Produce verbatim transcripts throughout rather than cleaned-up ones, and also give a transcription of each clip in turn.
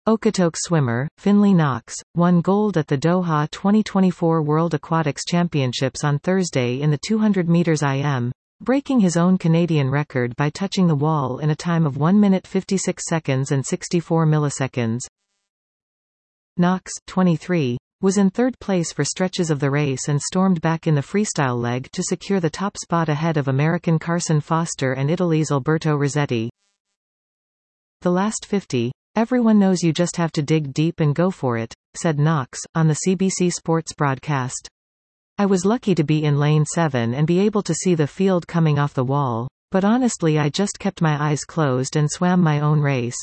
Okotoks swimmer, Finley Knox, won gold at the Doha twenty twenty-four World Aquatics Championships on Thursday in the two hundred meters I M, breaking his own Canadian record by touching the wall in a time of one minute fifty-six seconds and sixty-four milliseconds. Knox, twenty-three, was in third place for stretches of the race and stormed back in the freestyle leg to secure the top spot ahead of American Carson Foster and Italy's Alberto Rossetti. "The last fifty. Everyone knows you just have to dig deep and go for it," said Knox, on the C B C Sports broadcast. "I was lucky to be in lane seven and be able to see the field coming off the wall, but honestly I just kept my eyes closed and swam my own race."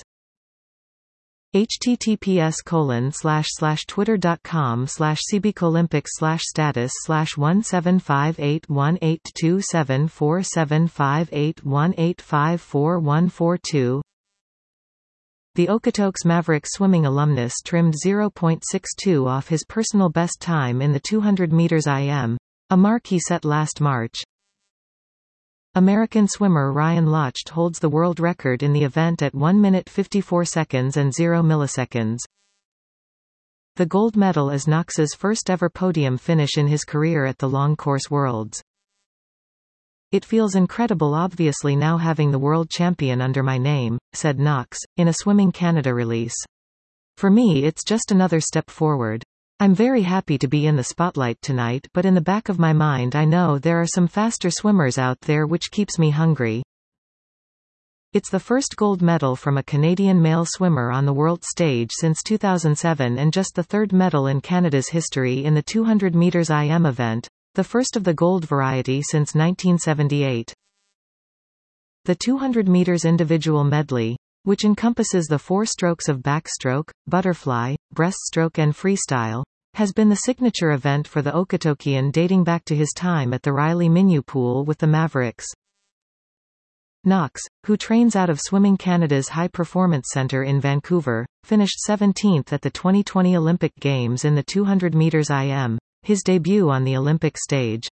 https colon slash slash twitter dot com slash cbcolympics slash status slash one seven five eight one eight two seven four seven five eight one eight five four one four two. The Okotoks Maverick swimming alumnus trimmed zero point six two off his personal best time in the two hundred meters I M, a mark he set last March. American swimmer Ryan Lochte holds the world record in the event at one minute fifty-four seconds and zero milliseconds. The gold medal is Knox's first ever podium finish in his career at the Long Course Worlds. "It feels incredible obviously now having the world champion under my name," said Knox, in a Swimming Canada release. "For me it's just another step forward. I'm very happy to be in the spotlight tonight, but in the back of my mind I know there are some faster swimmers out there, which keeps me hungry." It's the first gold medal from a Canadian male swimmer on the world stage since two thousand seven and just the third medal in Canada's history in the two hundred meters I M event, the first of the gold variety since nineteen seventy-eight. The two hundred meters individual medley, which encompasses the four strokes of backstroke, butterfly, breaststroke and freestyle, has been the signature event for the Okotokian dating back to his time at the Riley Minyu Pool with the Mavericks. Knox, who trains out of Swimming Canada's High Performance Centre in Vancouver, finished seventeenth at the twenty twenty Olympic Games in the two hundred meters I M, his debut on the Olympic stage.